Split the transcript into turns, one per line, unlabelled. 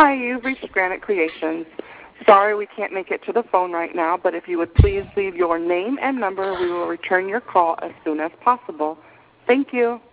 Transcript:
Hi, you've reached Granite Creations. Sorry we can't make it to the phone right now, but if you would please leave your name and number, we will return your call as soon as possible. Thank you.